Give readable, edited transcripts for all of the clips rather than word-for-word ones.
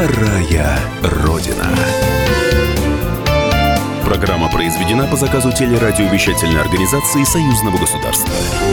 Вторая Родина. Программа произведена по заказу телерадиовещательной организации Союзного государства.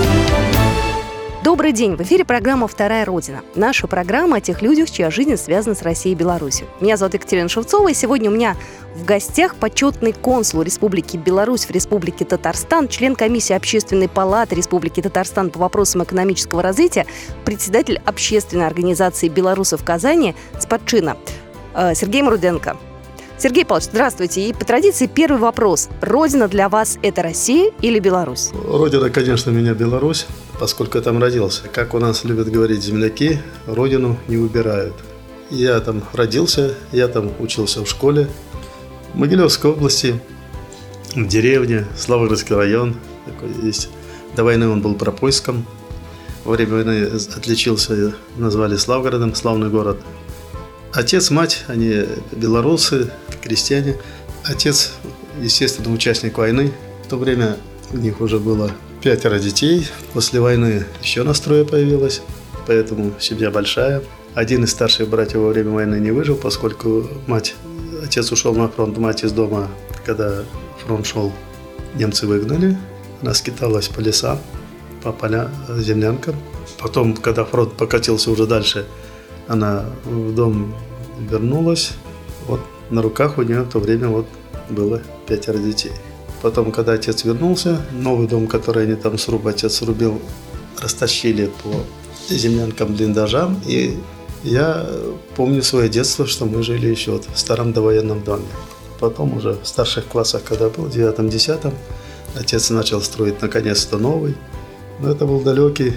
Добрый день! В эфире программа «Вторая Родина». Наша программа о тех людях, чья жизнь связана с Россией и Беларусью. Меня зовут Екатерина Шевцова, и сегодня у меня в гостях почетный консул Республики Беларусь в Республике Татарстан, член комиссии Общественной палаты Республики Татарстан по вопросам экономического развития, председатель общественной организации белорусов в Казани «Спадчина» Сергей Мруденко. Сергей Павлович, здравствуйте. И по традиции первый вопрос. Родина для вас – это Россия или Беларусь? Родина, конечно, у меня Беларусь, поскольку я там родился. Как у нас любят говорить земляки, родину не убирают. Я там родился, я там учился в школе. В Могилевской области, в деревне, Славгородский район. Такой есть. До войны он был пропойском. Во время войны отличился, назвали Славгородом, славный город. Отец, мать, они белорусы, крестьяне. Отец, естественно, участник войны. В то время у них уже было 5 детей. После войны еще на строе появилось, поэтому семья большая. Один из старших братьев во время войны не выжил, поскольку отец ушел на фронт, мать из дома, когда фронт шел, немцы выгнали. Она скиталась по лесам, по полям, землянкам. Потом, когда фронт покатился уже дальше, она в дом вернулась. Вот на руках у нее в то время было 5 детей. Потом, когда отец вернулся, новый дом, который они там отец срубил, растащили по землянкам, блиндажам. И я помню свое детство, что мы жили еще в старом довоенном доме. Потом уже в старших классах, когда был, в 9-10, отец начал строить наконец-то новый. Но это был далекий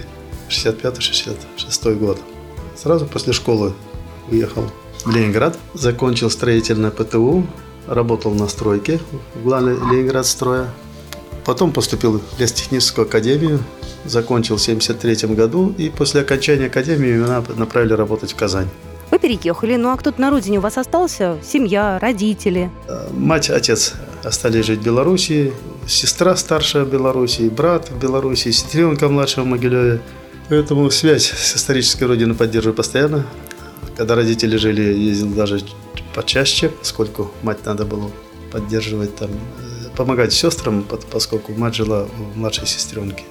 65-66 год. Сразу после школы уехал в Ленинград, закончил строительное ПТУ, работал на стройке в главной Ленинградстроя. Потом поступил в лестехническую академию, закончил в 1973 году, и после окончания академии меня направили работать в Казань. Вы переехали, а кто-то на родине у вас остался? Семья, родители? Мать, отец остались жить в Белоруссии, сестра старшая в Белоруссии, брат в Белоруссии, сестренка младшая в Могилеве. Поэтому связь с исторической родиной поддерживаю постоянно. Когда родители жили, ездил даже почаще, поскольку мать надо было поддерживать, помогать сестрам, поскольку мать жила у младшей сестренки.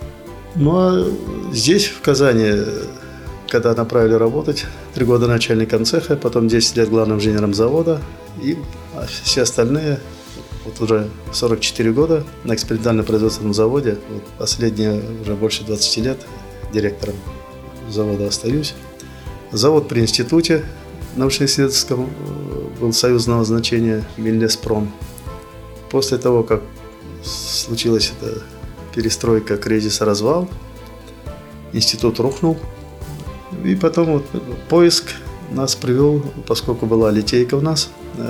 А здесь, в Казани, когда направили работать, 3 года начальником цеха, потом 10 лет главным инженером завода, и все остальные, уже 44 года на экспериментально-производственном заводе, последние уже больше 20 лет директором завода остаюсь. Завод при институте научно-исследовательском был союзного значения Миллеспром. После того, как случилась эта перестройка, кризис, развал, институт рухнул. И потом поиск нас привел, поскольку была литейка у нас,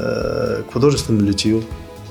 к художественному литью.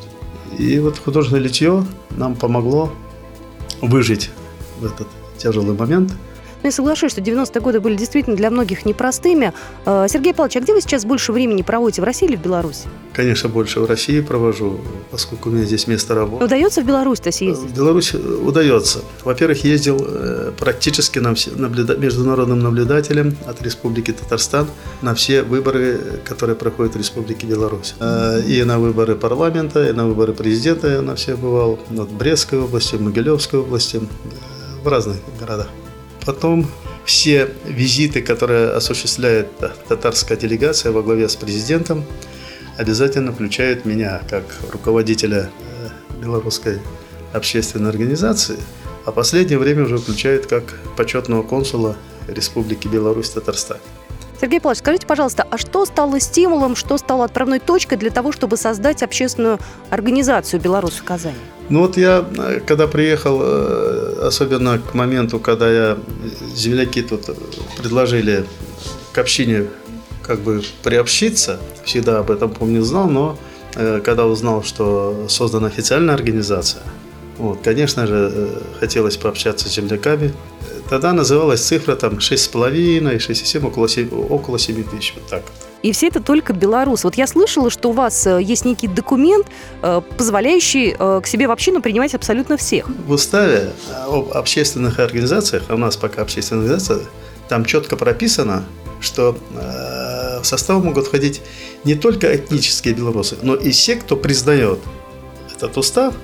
И художественное литье нам помогло выжить в этот тяжелый момент. Я соглашусь, что 90-е годы были действительно для многих непростыми. Сергей Павлович, а где вы сейчас больше времени проводите, в России или в Беларуси? Конечно, больше в России провожу, поскольку у меня здесь место работы. Удается в Беларусь-то съездить? В Беларусь удается. Во-первых, ездил практически международным наблюдателем от Республики Татарстан на все выборы, которые проходят в Республике Беларусь. И на выборы парламента, и на выборы президента я на все бывал. В Брестской области, в Могилевской области, в разных городах. Потом все визиты, которые осуществляет татарская делегация во главе с президентом, обязательно включают меня как руководителя белорусской общественной организации, а в последнее время уже включают как почетного консула Республики Беларусь в Татарстане. Сергей Павлович, скажите, пожалуйста, а что стало стимулом, что стало отправной точкой для того, чтобы создать общественную организацию «Беларусь в Казани»? Я, когда приехал, особенно к моменту, когда земляки тут предложили к общине приобщиться, всегда об этом, помню, знал, но когда узнал, что создана официальная организация, конечно же, хотелось пообщаться с земляками. Тогда называлась цифра 6,5, 6,7, около 7 тысяч, так. И все это только белорус. Я слышала, что у вас есть некий документ, позволяющий к себе в общину принимать абсолютно всех. В уставе об общественных организациях, а у нас пока общественная организация, там четко прописано, что в состав могут входить не только этнические белорусы, но и все, кто признает этот устав,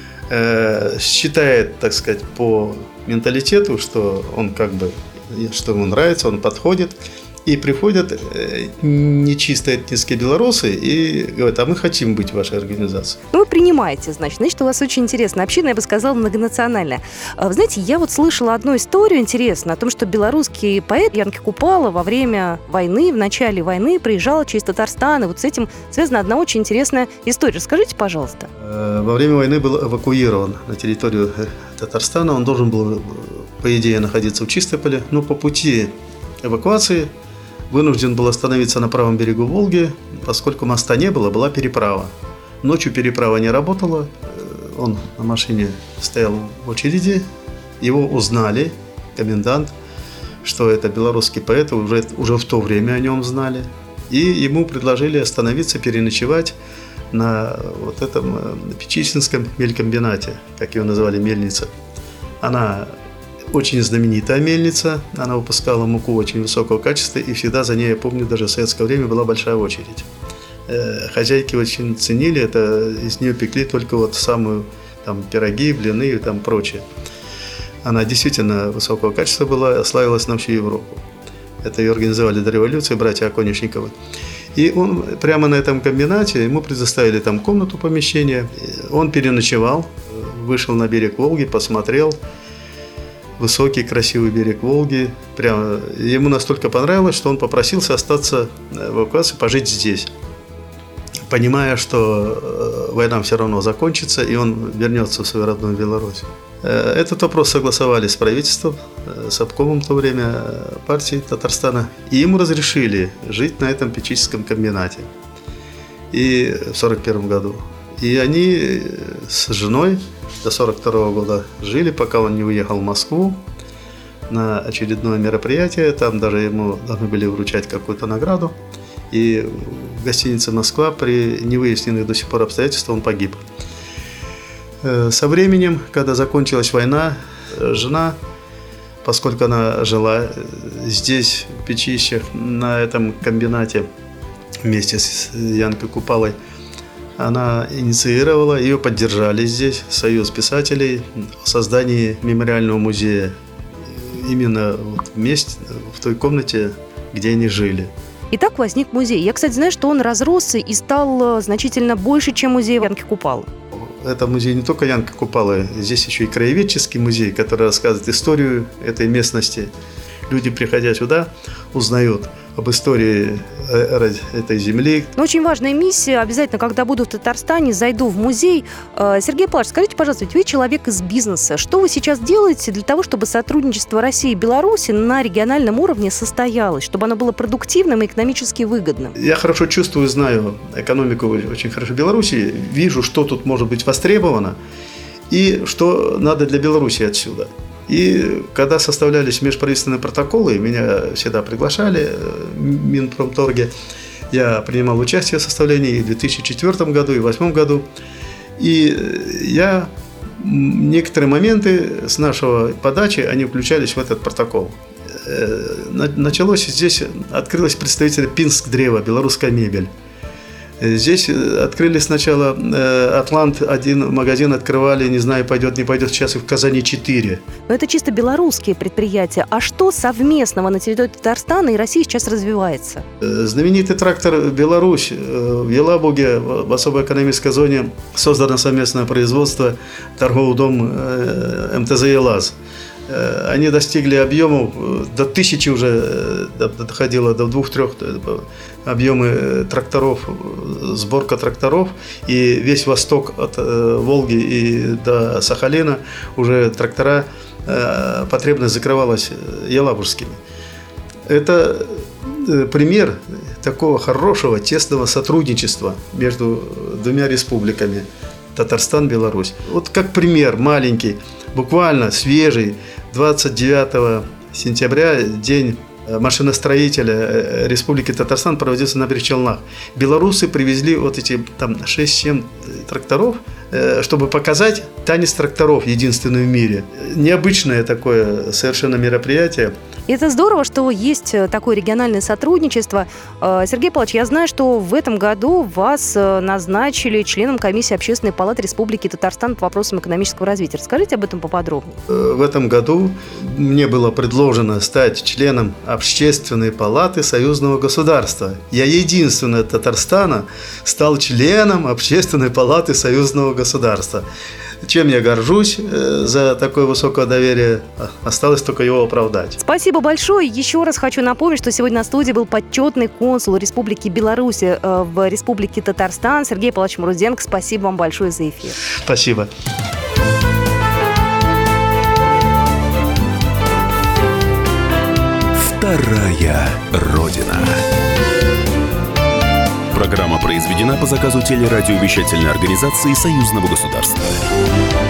считает, так сказать, по менталитету, что он что ему нравится, он подходит. И приходят нечисто этнические белорусы и говорят: а мы хотим быть в вашей организации. Ну, вы принимаете, значит, у вас очень интересная община, я бы сказала, многонациональная. Вы знаете, я вот слышала одну историю интересную о том, что белорусский поэт Янки Купала во время войны, в начале войны приезжал через Татарстан, и вот с этим связана одна очень интересная история. Расскажите, пожалуйста. Во время войны был эвакуирован на территорию Татарстана. Он должен был, по идее, находиться в Чистополе, но по пути эвакуации вынужден был остановиться на правом берегу Волги, поскольку моста не было, была переправа. Ночью переправа не работала, он на машине стоял в очереди, его узнали, комендант, что это белорусский поэт, уже в то время о нем знали, и ему предложили остановиться, переночевать на вот этом Печищинском мелькомбинате, как его называли, мельница. Она очень знаменитая мельница, она выпускала муку очень высокого качества, и всегда за ней, я помню, даже в советское время была большая очередь. Хозяйки очень ценили это, из нее пекли только вот самую пироги, блины и прочее. Она действительно высокого качества была, славилась на всю Европу. Это ее организовали до революции братья Оконечниковы. И он прямо на этом комбинате, ему предоставили там комнату, помещение, он переночевал, вышел на берег Волги, посмотрел. Высокий, красивый берег Волги. Прямо ему настолько понравилось, что он попросился остаться в эвакуации, пожить здесь, понимая, что война все равно закончится, и он вернется в свою родную Беларусь. Этот вопрос согласовали с правительством, с обкомом в то время партии Татарстана, и ему разрешили жить на этом Печищинском комбинате и в 1941 году. И они с женой до 1942 года жили, пока он не уехал в Москву на очередное мероприятие. Там даже ему должны были вручать какую-то награду. И в гостинице «Москва» при невыясненных до сих пор обстоятельствах он погиб. Со временем, когда закончилась война, жена, поскольку она жила здесь, в Печищах, на этом комбинате вместе с Янкой Купалой, она инициировала, ее поддержали здесь, Союз писателей, в создании мемориального музея. Именно в месте, в той комнате, где они жили. И так возник музей. Я, кстати, знаю, что он разросся и стал значительно больше, чем музей Янки Купалы. Это музей не только Янки Купалы, здесь еще и краеведческий музей, который рассказывает историю этой местности. Люди, приходя сюда, узнают об истории этой земли. Но очень важная миссия. Обязательно, когда буду в Татарстане, зайду в музей. Сергей Павлович, скажите, пожалуйста, ведь вы человек из бизнеса. Что вы сейчас делаете для того, чтобы сотрудничество России и Беларуси на региональном уровне состоялось, чтобы оно было продуктивным и экономически выгодным? Я хорошо чувствую, знаю экономику очень хорошо Беларуси, вижу, что тут может быть востребовано и что надо для Беларуси отсюда. И когда составлялись межправительственные протоколы, меня всегда приглашали в Минпромторге, я принимал участие в составлении и в 2004 году, и в 2008 году. И я некоторые моменты с нашего подачи, они включались в этот протокол. Началось здесь, открылось представитель Пинск-Древа, белорусская мебель. Здесь открыли сначала «Атлант», один магазин открывали, не знаю, пойдет, не пойдет, сейчас и в Казани 4. Но это чисто белорусские предприятия. А что совместного на территории Татарстана и России сейчас развивается? Знаменитый трактор «Беларусь» в Елабуге, в особой экономической зоне, создано совместное производство, торговый дом МТЗ «Елаз». Они достигли объемов, до 1000 уже доходило, до 2-3 объемы тракторов, сборка тракторов. И весь восток от Волги и до Сахалина уже трактора, потребность закрывалась елабужскими. Это пример такого хорошего, тесного сотрудничества между двумя республиками Татарстан, Беларусь. Вот как пример маленький, буквально свежий, 29 сентября, день машиностроителя Республики Татарстан, проводился на Берег-Челнах. Белорусы привезли вот эти 6-7 тракторов, чтобы показать танец тракторов, единственный в мире. Необычное такое совершенно мероприятие. И это здорово, что есть такое региональное сотрудничество. Сергей Павлович, я знаю, что в этом году вас назначили членом комиссии Общественной палаты Республики Татарстан по вопросам экономического развития. Расскажите об этом поподробнее. В этом году мне было предложено стать членом Общественной палаты союзного государства. Я единственный от Татарстана стал членом Общественной палаты союзного государства. Чем я горжусь за такое высокое доверие, осталось только его оправдать. Спасибо большое. Еще раз хочу напомнить, что сегодня на студии был почетный консул Республики Беларусь в Республике Татарстан Сергей Павлович Муруденко. Спасибо вам большое за эфир. Спасибо. Вторая Родина. Программа произведена по заказу телерадиовещательной организации Союзного государства.